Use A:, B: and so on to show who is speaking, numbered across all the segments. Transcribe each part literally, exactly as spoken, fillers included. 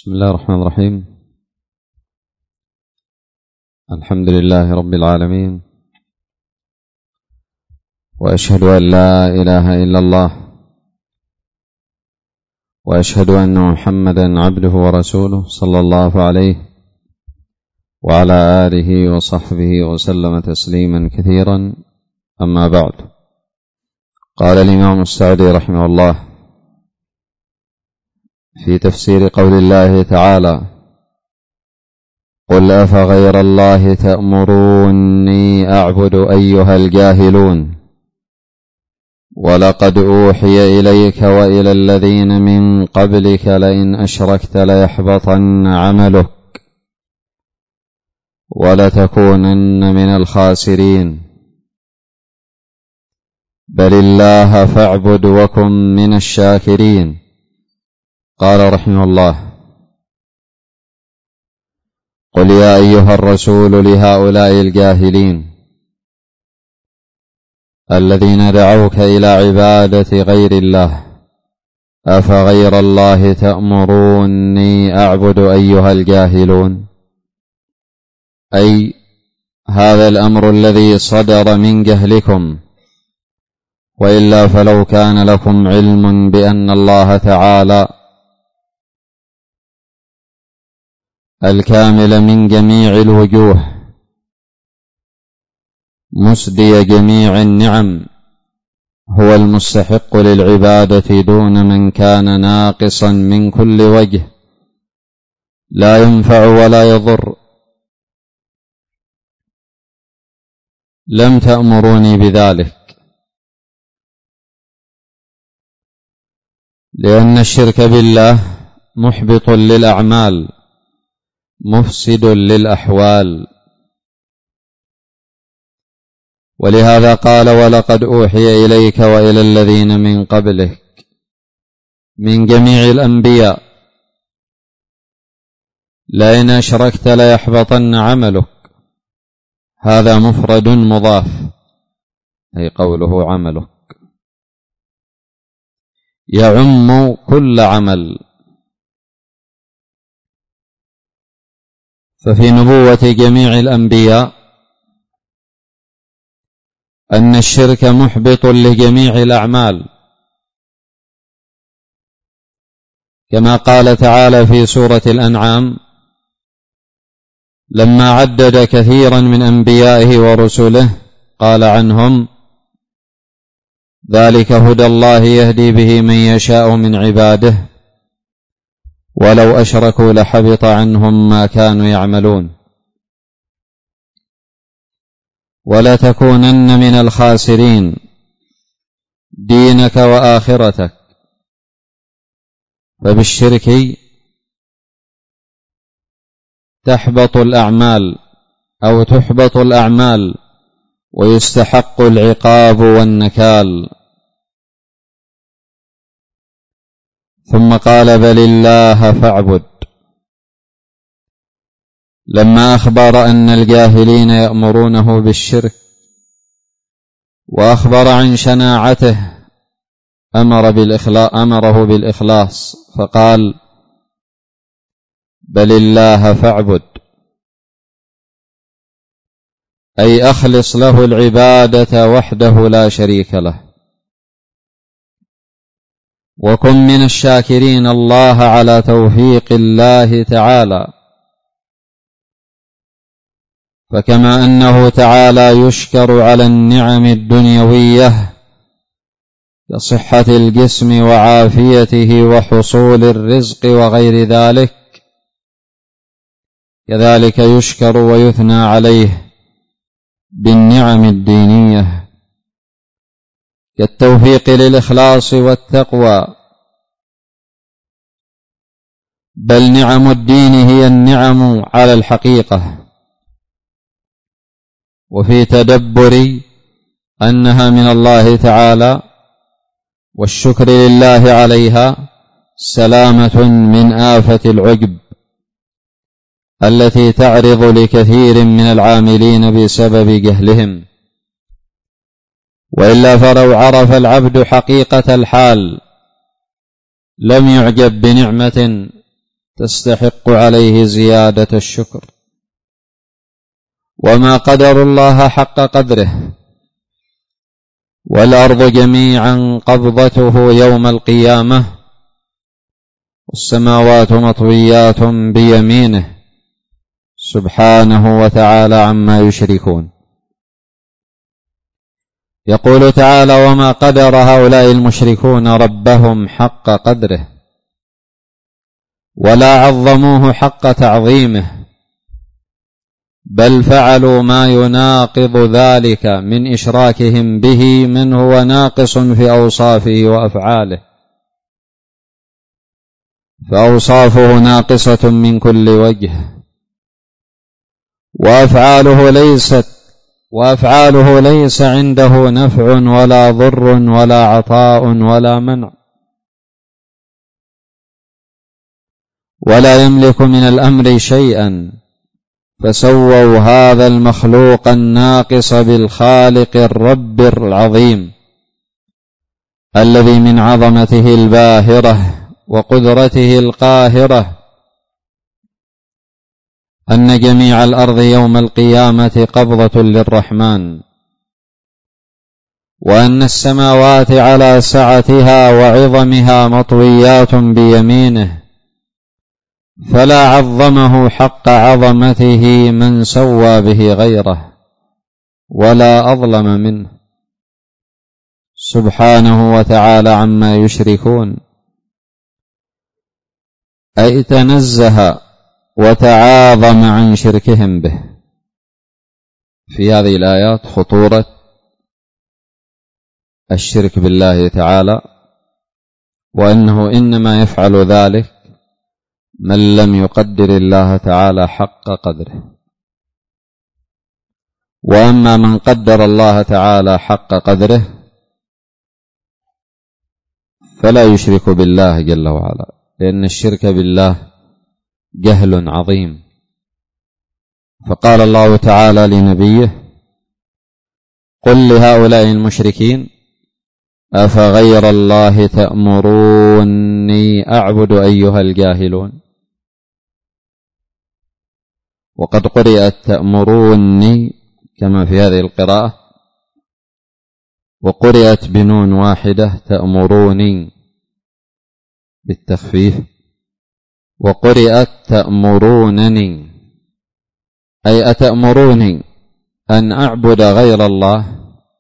A: بسم الله الرحمن الرحيم. الحمد لله رب العالمين، وأشهد أن لا إله إلا الله، وأشهد أن محمدا عبده ورسوله صلى الله عليه وعلى آله وصحبه وسلم تسليما كثيرا. أما بعد، قال الإمام السعدي رحمه الله في تفسير قول الله تعالى: قل أفغير الله تأمروني أعبد أيها الجاهلون، ولقد أوحي إليك وإلى الذين من قبلك لئن أشركت ليحبطن عملك ولتكونن من الخاسرين، بل الله فاعبد وكن من الشاكرين. قال رحمه الله: قل يا أيها الرسول لهؤلاء الجاهلين الذين دعوك إلى عبادة غير الله، أفغير الله تأمروني أعبد أيها الجاهلون، أي هذا الأمر الذي صدر من جهلكم، وإلا فلو كان لكم علم بأن الله تعالى الكامل من جميع الوجوه مسدي جميع النعم هو المستحق للعبادة دون من كان ناقصا من كل وجه لا ينفع ولا يضر، لم تأمروني بذلك، لأن الشرك بالله محبط للأعمال مفسد للأحوال. ولهذا قال: ولقد أوحي إليك وإلى الذين من قبلك، من جميع الأنبياء، لئن أشركت ليحبطن عملك، هذا مفرد مضاف، أي قوله عملك يعم كل عمل. ففي نبوة جميع الأنبياء أن الشرك محبط لجميع الأعمال، كما قال تعالى في سورة الأنعام لما عدد كثيرا من أنبيائه ورسله قال عنهم: ذلك هدى الله يهدي به من يشاء من عباده ولو أشركوا لحبط عنهم ما كانوا يعملون ولا تكونن من الخاسرين دينك وآخرتك. فبالشرك تحبط الأعمال أو تحبط الأعمال ويستحق العقاب والنكال. ثم قال: بل الله فاعبد، لما أخبر أن الجاهلين يأمرونه بالشرك وأخبر عن شناعته أمر بالإخلاص أمره بالإخلاص، فقال: بل الله فاعبد، أي أخلص له العبادة وحده لا شريك له، وكن من الشاكرين الله على توفيق الله تعالى. فكما أنه تعالى يشكر على النعم الدنيوية كصحة الجسم وعافيته وحصول الرزق وغير ذلك، كذلك يشكر ويثنى عليه بالنعم الدينية كالتوفيق للإخلاص والتقوى. بل نعم الدين هي النعم على الحقيقة، وفي تدبر أنها من الله تعالى والشكر لله عليها سلامة من آفة العجب التي تعرض لكثير من العاملين بسبب جهلهم. وإلا فلو عرف العبد حقيقة الحال لم يعجب بنعمة تستحق عليه زيادة الشكر. وما قدر الله حق قدره، والأرض جميعا قبضته يوم القيامة، والسماوات مطويات بيمينه سبحانه وتعالى عما يشركون. يقول تعالى: وما قدر هؤلاء المشركون ربهم حق قدره ولا عظموه حق تعظيمه، بل فعلوا ما يناقض ذلك من إشراكهم به من هو ناقص في أوصافه وأفعاله، فأوصافه ناقصة من كل وجه، وأفعاله ليست وأفعاله ليس عنده نفع ولا ضر ولا عطاء ولا منع، ولا يملك من الأمر شيئا، فسووا هذا المخلوق الناقص بالخالق الرب العظيم الذي من عظمته الباهرة وقدرته القاهرة أن جميع الأرض يوم القيامة قبضة للرحمن، وأن السماوات على سعتها وعظمها مطويات بيمينه، فلا عظمه حق عظمته من سوى به غيره ولا أظلم منه سبحانه وتعالى عما يشركون. أي تنزه وتعاظم عن شركهم به. في هذه الآيات خطورة الشرك بالله تعالى، وأنه إنما يفعل ذلك من لم يقدر الله تعالى حق قدره. وأما من قدر الله تعالى حق قدره فلا يشرك بالله جل وعلا، لأن الشرك بالله جهل عظيم. فقال الله تعالى لنبيه: قل لهؤلاء المشركين أفغير الله تأمروني أعبد أيها الجاهلون. وقد قرئت تأمروني كما في هذه القراءة، وقرئت بنون واحدة تأمروني بالتخفيف، وقرئت تأمرونني أي أتأمروني أن أعبد غير الله،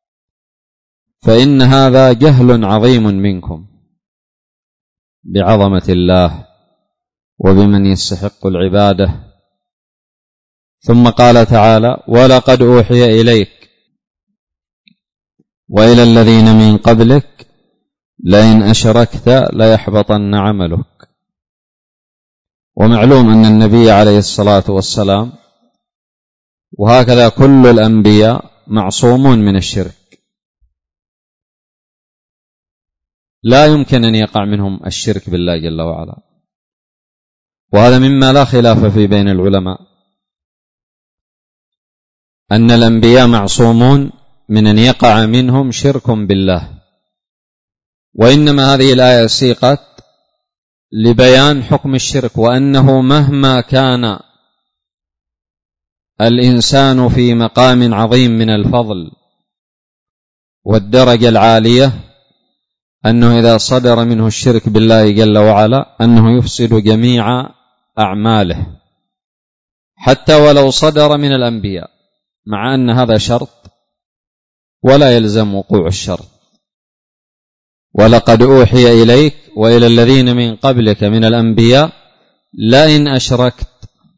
A: فإن هذا جهل عظيم منكم بعظمة الله وبمن يستحق العبادة. ثم قال تعالى: ولقد أوحي إليك وإلى الذين من قبلك لئن أشركت ليحبطن عملك. ومعلوم أن النبي عليه الصلاة والسلام وهكذا كل الأنبياء معصومون من الشرك، لا يمكن أن يقع منهم الشرك بالله جل وعلا، وهذا مما لا خلاف في بين العلماء أن الأنبياء معصومون من أن يقع منهم شرك بالله. وإنما هذه الآية سيقت لبيان حكم الشرك، وأنه مهما كان الإنسان في مقام عظيم من الفضل والدرجة العالية، أنه إذا صدر منه الشرك بالله جل وعلا أنه يفسد جميع أعماله، حتى ولو صدر من الأنبياء، مع أن هذا شرط ولا يلزم وقوع الشرط. ولقد أوحي إليك وإلى الذين من قبلك من الأنبياء لئن أشركت،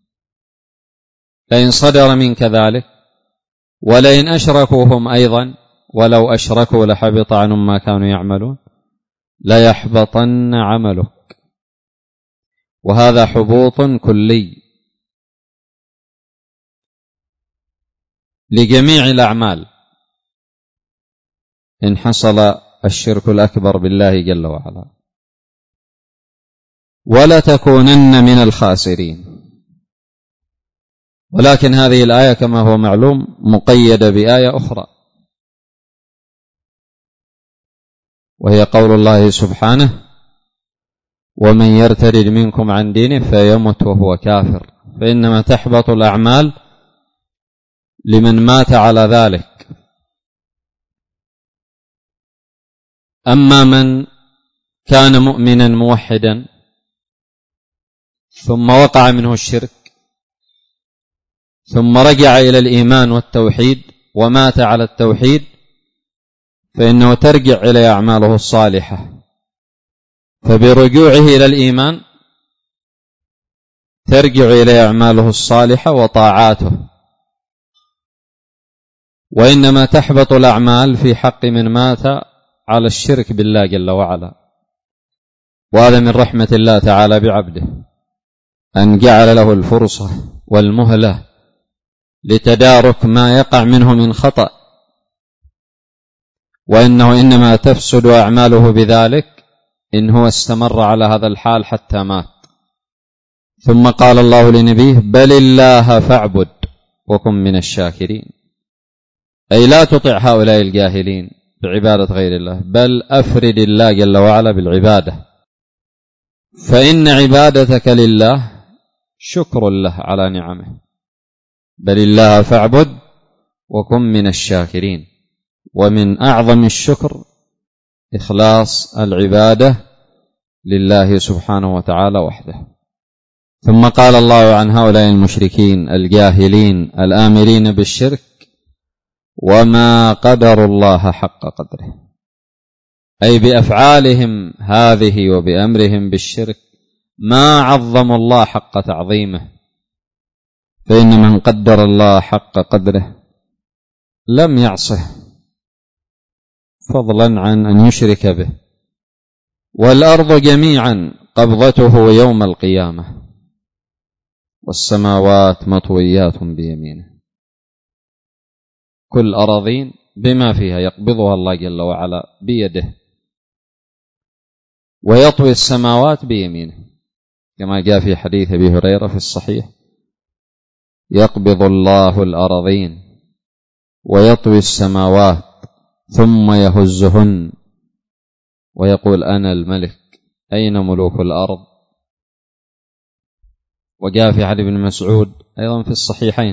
A: لئن صدر منك ذلك، ولئن أشركوا هم أيضا ولو أشركوا لحبط عنهم ما كانوا يعملون، ليحبطن عملك. وهذا حبوط كلي لجميع الأعمال إن حصل الشرك الأكبر بالله جل وعلا، ولا تكونن من الخاسرين. ولكن هذه الآية كما هو معلوم مقيدة بآية أخرى، وهي قول الله سبحانه: ومن يرتد منكم عن دينه فيمت وهو كافر، فإنما تحبط الأعمال لمن مات على ذلك. أما من كان مؤمنا موحدا ثم وقع منه الشرك ثم رجع إلى الإيمان والتوحيد ومات على التوحيد، فإنه ترجع إلى أعماله الصالحة، فبرجوعه إلى الإيمان ترجع إلى أعماله الصالحة وطاعاته. وإنما تحبط الأعمال في حق من مات على الشرك بالله جل وعلا. وهذا من رحمة الله تعالى بعبده أن جعل له الفرصة والمهلة لتدارك ما يقع منه من خطأ، وإنه إنما تفسد أعماله بذلك إن هو استمر على هذا الحال حتى مات. ثم قال الله لنبيه: بل الله فاعبد وكن من الشاكرين، أي لا تطع هؤلاء الجاهلين بعبادة غير الله، بل أفرد الله جل وعلا بالعبادة، فإن عبادتك لله شكر له على نعمه. بل الله فاعبد وكن من الشاكرين. ومن أعظم الشكر إخلاص العبادة لله سبحانه وتعالى وحده. ثم قال الله عن هؤلاء المشركين الجاهلين الآمرين بالشرك: وما قدروا الله حق قدره، أي بأفعالهم هذه وبأمرهم بالشرك ما عظموا الله حق تعظيمه. فإن من قدر الله حق قدره لم يعصه، فضلا عن أن يشرك به. والأرض جميعا قبضته يوم القيامة، والسماوات مطويات بيمينه. كل أراضين بما فيها يقبضها الله جل وعلا بيده، ويطوي السماوات بيمينه، كما جاء في حديث أبي هريرة في الصحيح: يقبض الله الأراضين ويطوي السماوات ثم يهزهن ويقول: أنا الملك، أين ملوك الأرض؟ وجاء في حديث ابن مسعود أيضا في الصحيحين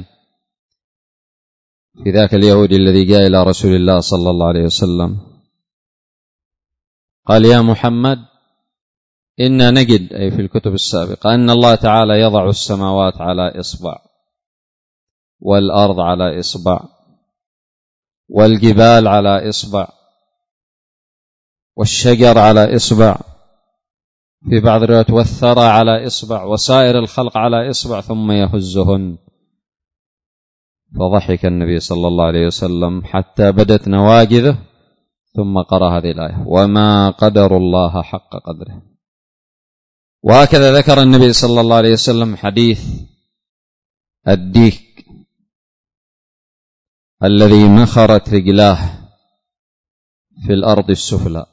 A: في ذاك اليهودي الذي جاء إلى رسول الله صلى الله عليه وسلم قال: يا محمد، إنا نجد، أي في الكتب السابقة، أن الله تعالى يضع السماوات على إصبع، والأرض على إصبع، والجبال على إصبع، والشجر على إصبع، في بعض الروايات والثرى على إصبع، وسائر الخلق على إصبع، ثم يهزهن. فضحك النبي صلى الله عليه وسلم حتى بدت نواجذه، ثم قرأ هذه الآية: وما قدر الله حق قدره. وهكذا ذكر النبي صلى الله عليه وسلم حديث الديك الذي مخرت رجلاه في الأرض السفلى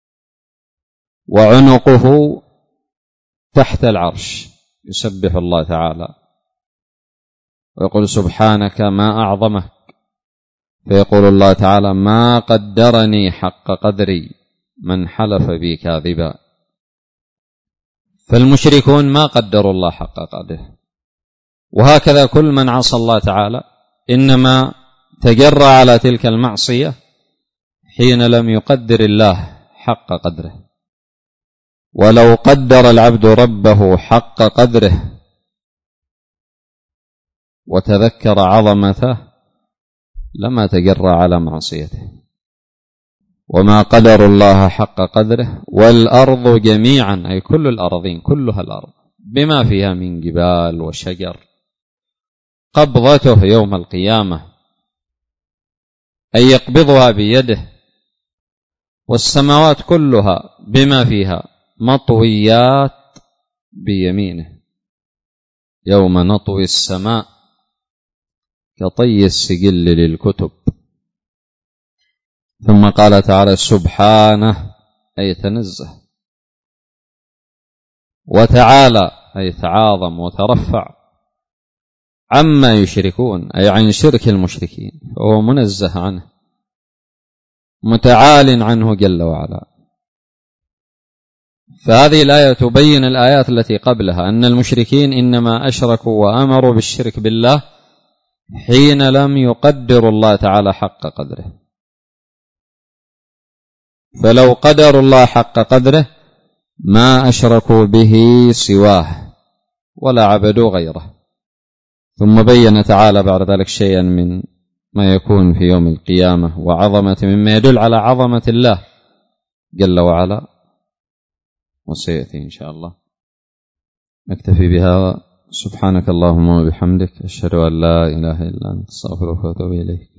A: وعنقه تحت العرش يسبح الله تعالى ويقول: سبحانك ما أعظمك، فيقول الله تعالى: ما قدرني حق قدري من حلف بي كاذبا. فالمشركون ما قدروا الله حق قدره. وهكذا كل من عصى الله تعالى إنما تجرى على تلك المعصية حين لم يقدر الله حق قدره. ولو قدر العبد ربه حق قدره وتذكر عظمته لما تجرى على معصيته. وما قدر الله حق قدره. والأرض جميعا، أي كل الأراضين، كلها الأرض بما فيها من جبال وشجر، قبضته يوم القيامة، أي يقبضها بيده. والسماوات كلها بما فيها مطويات بيمينه، يوم نطوي السماء كطي السجل للكتب. ثم قال تعالى: سبحانه، أي تنزه، وتعالى، أي تعاظم وترفع، عما يشركون، أي عن شرك المشركين، فهو منزه عنه متعال عنه جل وعلا. فهذه الآية تبين الآيات التي قبلها أن المشركين إنما أشركوا وأمروا بالشرك بالله حين لم يقدروا الله تعالى حق قدره، فلو قدروا الله حق قدره ما أشركوا به سواه ولا عبدوا غيره. ثم بين تعالى بعد ذلك شيئا من ما يكون في يوم القيامة وعظمة مما يدل على عظمة الله جل وعلا، وسيأتي إن شاء الله. نكتفي بهذا. سبحانك اللهم وبحمدك، أشهد أن لا إله إلا أنت، أستغفرك وأتوب إليك.